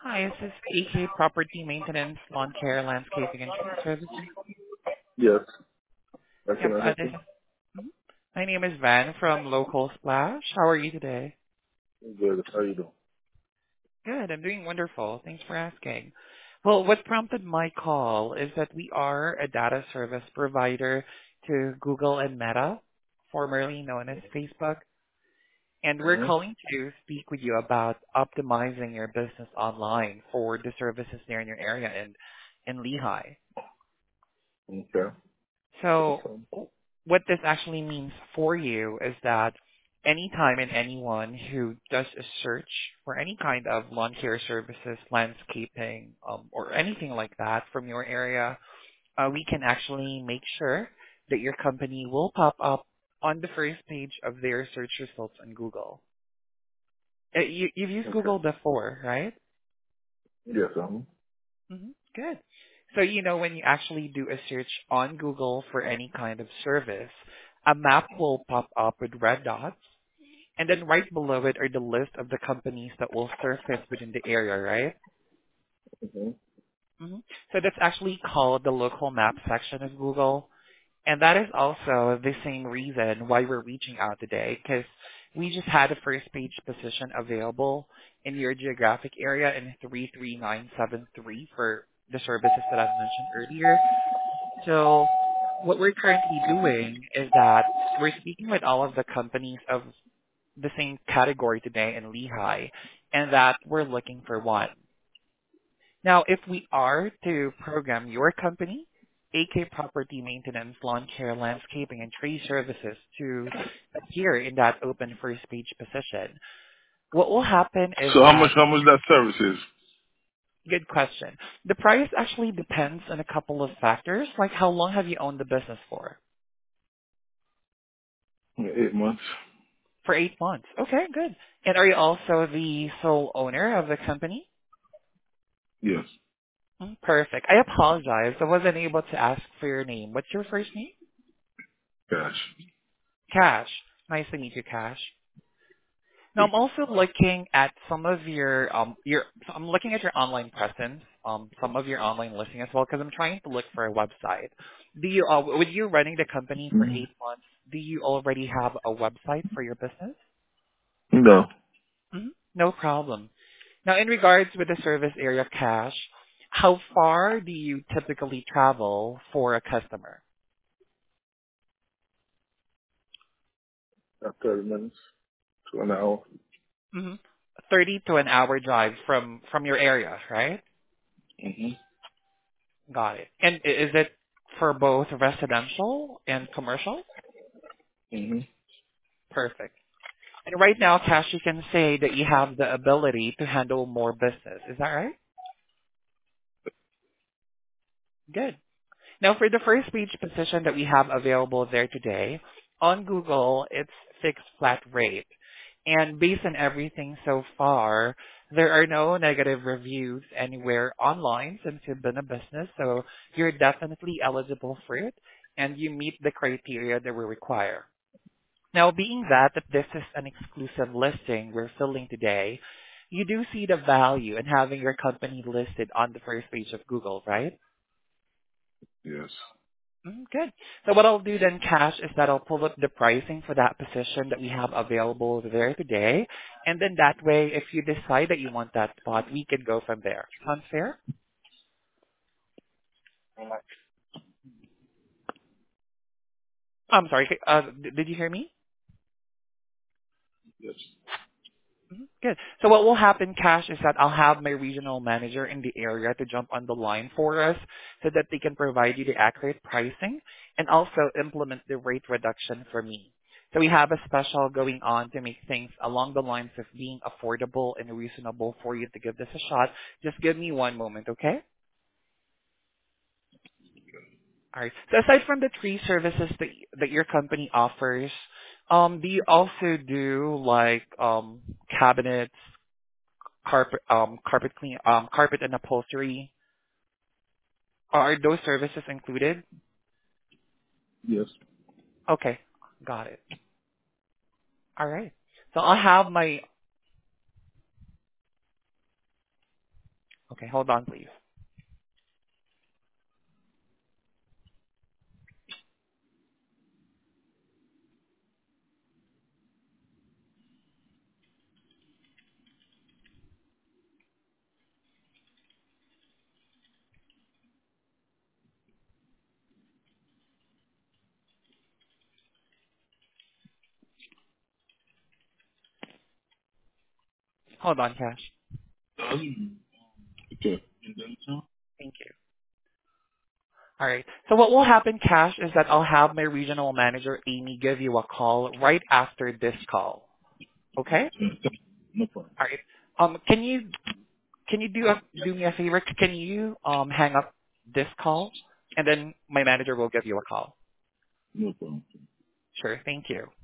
Hi, this is AK Property Maintenance, Lawn Care, Landscaping, and Tree Services. Yes. How Yep, can I help this you? is, mhm. My name is Van from Local Splash. How are you today? Good. How you doing? Good, I'm doing wonderful. Thanks for asking. Well, what prompted my call is that we are a data service provider to Google and Meta, formerly known as Facebook, and we're Mm-hmm. calling to speak with you about optimizing your business online for the services there in your area and in Lehigh. Okay. So Okay. what this actually means for you is that anytime and anyone who does a search for any kind of lawn care services, landscaping, or anything like that from your area, we can actually make sure that your company will pop up on the first page of their search results on Google. You've used Okay. Google before, right? Yes, Good. So, when you actually do a search on Google for any kind of service, a map will pop up with red dots, and then right below it are the list of the companies that will surface within the area, right? Mm-hmm. hmm So that's actually called the local map section of Google. And that is also the same reason why we're reaching out today, because we just had a first page position available in your geographic area in 33973 for the services that I've mentioned earlier. So what we're currently doing is that we're speaking with all of the companies of the same category today in Lehigh, and that we're looking for one. Now, if we are to program your company, AK Property Maintenance, Lawn Care, Landscaping, and Tree Services to appear in that open first page position, what will happen is So that, how much that service is? good question. The price actually depends on a couple of factors, like how long have you owned the business for? Yeah, 8 months. For 8 months. Okay, good. And are you also the sole owner of the company? Yes. Perfect. I apologize. I wasn't able to ask for your name. What's your first name? Cash. Cash. Nice to meet you, Cash. Now I'm also looking at some of so I'm looking at your online presence, some of your online listing as well, because I'm trying to look for a website. With you running the company for Mhm. 8 months, do you already have a website for your business? No. No problem. Now, in regards with the service area cash, how far do you typically travel for a customer? Not 30 minutes to an hour. hmm 30 to an hour drive from your area, right? Mm-hmm. Got it. And is it for both residential and commercial? Mm-hmm. Perfect. And right now, Cash, you can say that you have the ability to handle more business. Is that right? Good. Now, for the first page position that we have available there today, on Google, it's fixed flat rate. And based on everything so far, there are no negative reviews anywhere online since you've been a business, so you're definitely eligible for it, and you meet the criteria that we require. Now, being that this is an exclusive listing we're filling today, you do see the value in having your company listed on the first page of Google, right? Yes. Good. So what I'll do then, Cash, is that I'll pull up the pricing for that position that we have available there today. And then that way, if you decide that you want that spot, we can go from there. Sounds fair? I'm sorry. Did you hear me? Yes. Good. So what will happen, Cash, is that I'll have my regional manager in the area to jump on the line for us so that they can provide you the accurate pricing and also implement the rate reduction for me. So we have a special going on to make things along the lines of being affordable and reasonable for you to give this a shot. Just give me one moment, okay? All right. So aside from the three services that your company offers, do you also do like cabinets, carpet and upholstery? Are those services included? Yes. Okay, got it. All right. So I'll have my Okay, hold on, please. Hold on, Cash. Okay. And then so? Thank you. All right. So what will happen, Cash, is that I'll have my regional manager, Amy, give you a call right after this call. Okay? No problem. All right. Can you do me a favor? Can you hang up this call, and then my manager will give you a call. No problem. Sure. Thank you.